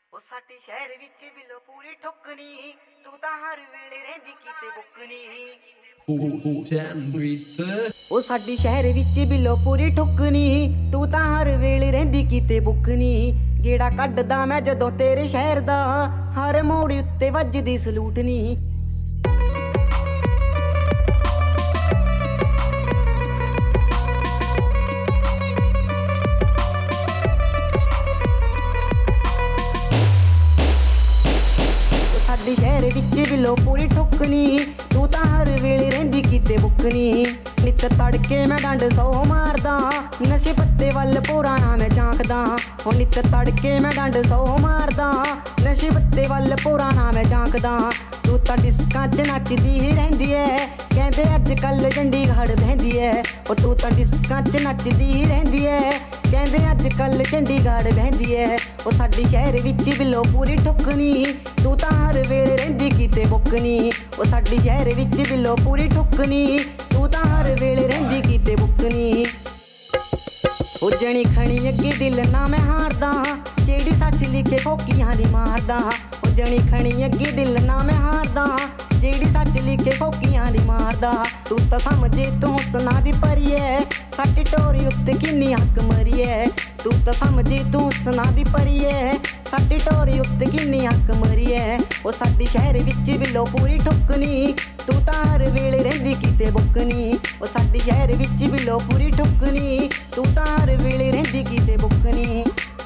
ਉਹ ਸਾਡੇ ਸ਼ਹਿਰ ਵਿੱਚ ਬਿੱਲੋ ਪੂਰੀ ਠੁੱਕਣੀ, ਤੂੰ ਤਾਂ ਹਰ ਵੇਲੇ ਰਹਿੰਦੀ ਕਿਤੇ ਬੁੱਕਣੀ। ਉਹ ਸਾਡੀ ਸ਼ਹਿਰ ਵਿੱਚ ਬਿੱਲੋ ਪੂਰੀ ਠੁੱਕਣੀ, ਤੂੰ ਤਾਂ ਹਰ ਵੇਲੇ ਰਹਿੰਦੀ ਕਿਤੇ ਬੁੱਕਣੀ। ਗੇੜਾ ਕੱਢਦਾ ਮੈਂ ਜਦੋਂ ਤੇਰੇ ਸ਼ਹਿਰ ਦਾ, ਹਰ ਮੋੜ ਉੱਤੇ ਵੱਜਦੀ ਸਲੂਟਨੀ। ਸਾਡੇ ਸ਼ਹਿਰ ਵਿੱਚ ਬਿੱਲੋ ਪੂਰੀ ਠੁੱਕਣੀ, ਤੂੰ ਤਾਂ ਹਰ ਵੇਲੇ ਰਹਿੰਦੀ ਕਿਤੇ ਬੁੱਕਣੀ। ਨਿੱਤ ਤੜਕੇ ਮੈਂ ਡੰਡ 100 ਮਾਰਦਾ, ਨਸ਼ੇ ਪੱਤੇ ਵੱਲ ਭੋਰਾ ਨਾ ਮੈਂ ਝਾਂਕਦਾ। ਹੁਣ ਨਿੱਤ ਤੜਕੇ ਮੈਂ ਡੰਡ 100 ਮਾਰਦਾ, ਨਸ਼ੇ ਪੱਤੇ ਵੱਲ ਭੋਰਾ ਨਾ ਮੈਂ ਝਾਂਕਦਾ। ਤੂੰ ਤਾਂ ਡਿਸਕਾਂ 'ਚ ਨੱਚਦੀ ਹੀ ਰਹਿੰਦੀ ਐ, ਕਹਿੰਦੇ ਅੱਜ ਕੱਲ ਚੰਡੀਗੜ੍ਹ ਬਹਿੰਦੀ ਐ। ਉਹ ਤੂੰ ਤਾਂ ਡਿਸਕਾਂ 'ਚ ਨੱਚਦੀ ਹੀ ਰਹਿੰਦੀ ਐ, ਕਹਿੰਦੇ ਅੱਜ ਕੱਲ ਚੰਡੀਗੜ੍ਹ ਬਹਿੰਦੀ ਐ। ਉਹ ਸਾਡੀ ਸ਼ਹਿਰ ਵਿੱਚ ਬਿੱਲੋ ਪੂਰੀ ਠੁੱਕਣੀ, ਤੂੰ ਤਾਂ ਹਰ ਵੇਲੇ ਰਹਿੰਦੀ ਕਿਤੇ ਬੁੱਕਣੀ। ਉਹ ਸਾਡੀ ਸ਼ਹਿਰ ਵਿੱਚ ਬਿੱਲੋ ਪੂਰੀ ਠੁੱਕਣੀ, ਤੂੰ ਤਾਂ ਹਰ ਵੇਲੇ ਰਹਿੰਦੀ ਕਿਤੇ ਬੁੱਕਣੀ। ਉਹ ਜਣੀ ਖਣੀ ਅੱਗੇ ਦਿਲ ਨਾ ਮੈਂ ਹਾਰਦਾ, ਜਿਹੜੀ ਸੱਚ ਲਿਖੇ ਖੋਕੀਆਂ ਦੀ ਮਾਰਦਾ। ਉਹ ਜਣੀ ਖਣੀ ਅੱਗੇ ਦਿਲ ਨਾ ਮੈਂ ਹਾਰਦਾ, ਜਿਹੜੀ ਸੱਚ ਲਿਖੇ ਖੋਕੀਆਂ ਦੀ ਮਾਰਦਾ। ਤੂੰ ਤਾਂ ਸਮਝੇ ਤੂੰ ਹੁਸਨਾ ਦੀ ਪਰੀ ਐ, ਸੱਟ ਟੋਰੀ ਉੱਤੇ ਕਿੰਨੀ ਹੱਕ ਮਰੀ ਐ। ਤੂੰ ਤਾਂ ਸਮਝੇ ਤੂੰ ਹੁਸਨਾ ਦੀ ਪਰੀ ਐ, ਸੱਟ ਟੋਰੀ ਉੱਤੇ ਕਿੰਨੀ ਹੱਕ ਮਰੀ ਐ। ਉਹ ਸਾਡੀ ਸ਼ਹਿਰ ਵਿੱਚ ਬਿੱਲੋ ਪੂਰੀ ਠੁੱਕਣੀ, ਤੂੰ ਤਾਂ ਹਰ ਵੇਲੇ ਰਹਿੰਦੀ ਕਿਤੇ ਬੁੱਕਣੀ। ਉਹ ਸਾਡੀ ਸ਼ਹਿਰ ਵਿੱਚ ਬਿੱਲੋ ਪੂਰੀ ਠੁੱਕਣੀ, ਤੂੰ ਤਾਂ ਹਰ ਵੇਲੇ ਰਹਿੰਦੀ ਕਿਤੇ ਬੁੱਕਣੀ।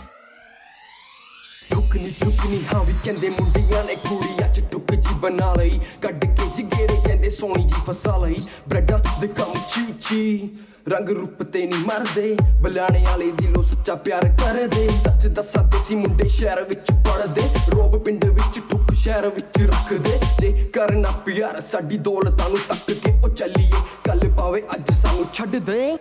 ਠੁੱਕਣੀ ਹਾਂ ਵੀ ਕਹਿੰਦੇ ਮੁੰਡਿਆਂ ਨੇ ਕੁੜੀਆਂ 'ਚ ਟੁੱਕ ਜੀ ਬਣਾ ਲਈ, ਕੱਢ ਕੇ ਜਿਗਰੇ ਕਹਿੰਦੇ ਸੋਹਣੀ ਜੀ ਫਸਾ ਲਈ। ਬ੍ਰੈਡਾਂ ਦੇ ਕੰਮ ਚੀ ਰੰਗ ਰੂਪ ਤੇ ਨਹੀਂ ਮਰਦੇ, ਬੁਲਾਣੇ ਵਾਲੇ ਦਿਲੋਂ ਸੱਚਾ ਪਿਆਰ ਕਰਦੇ। ਸੱਚ ਦੱਸਾਂ ਦੇਸੀ ਮੁੰਡੇ ਸ਼ਹਿਰ ਵਿੱਚ ਪੜਦੇ, ਰੋਬ ਪਿੰਡ ਵਿੱਚ ਠੁੱਕ ਸ਼ਹਿਰ ਵਿੱਚ ਰੱਖਦੇ। ਜੇ ਕਰਨਾ ਪਿਆਰ ਸਾਡੀ ਦੌਲਤਾਂ ਨੂੰ ਤੱਕ ਕੇ ਉਹ ਚੱਲੀਏ, ਕੱਲ ਪਾਵੇ ਅੱਜ ਸਾਨੂੰ ਛੱਡ ਦੇ।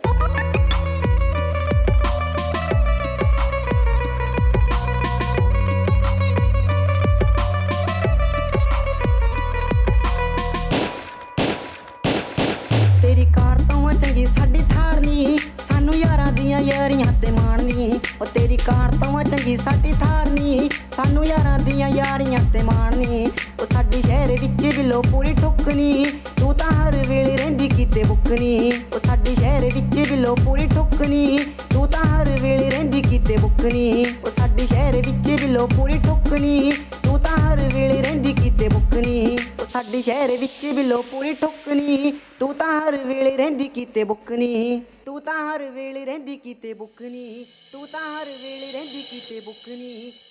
ਤੇਰੀ ਕਾਰ ਤੋਂ ਚੰਗੀ ਸਾਡੀ ਥਾਰ ਨੀ, ਸਾਨੂੰ ਯਾਰਾਂ ਦੀਆਂ ਯਾਰੀਆਂ ਤੇ ਮਾਣਨੀ। ਉਹ ਤੇਰੀ ਕਾਰ ਤੋਂ ਚੰਗੀ ਸਾਡੀ ਥਾਰ ਨੀ, ਸਾਨੂੰ ਯਾਰਾਂ ਦੀਆਂ ਯਾਰੀਆਂ ਤੇ ਮਾਣਨੀ। ਉਹ ਸਾਡੀ ਸ਼ਹਿਰ ਵਿੱਚ ਬਿੱਲੋ ਪੂਰੀ ਠੁੱਕਣੀ, ਤੂੰ ਤਾਂ ਹਰ ਵੇਲੇ ਰਹਿੰਦੀ ਕਿਤੇ ਬੁੱਕਣੀ। ਉਹ ਸਾਡੀ ਸ਼ਹਿਰ ਵਿੱਚ ਬਿੱਲੋ ਪੂਰੀ ਠੁੱਕਣੀ, ਤੂੰ ਤਾਂ ਹਰ ਵੇਲੇ ਰਹਿੰਦੀ ਕਿਤੇ ਬੁੱਕਣੀ। ਉਹ ਸਾਡੀ ਸ਼ਹਿਰ ਵਿੱਚ ਬਿੱਲੋ ਪੂਰੀ ਠੁੱਕਣੀ, ਤੂੰ ਤਾਂ ਹਰ ਵੇਲੇ ਰਹਿੰਦੀ ਕਿਤੇ ਬੁੱਕਣੀ। ਉਹ ਸਾਡੀ ਸ਼ਹਿਰ ਵਿੱਚ ਬਿੱਲੋ ਪੂਰੀ ਠੁੱਕਣੀ, ਤੂੰ ਤਾਂ ਹਰ ਵੇਲੇ ਰਹਿੰਦੀ ਕਿਤੇ ਬੁੱਕਣੀ। ਤੂੰ ਤਾਂ ਹਰ ਵੇਲੇ ਰਹਿੰਦੀ ਕਿਤੇ ਬੁੱਕਣੀ, ਤੂੰ ਤਾਂ ਹਰ ਵੇਲੇ ਰਹਿੰਦੀ ਕਿਤੇ ਬੁੱਕਣੀ।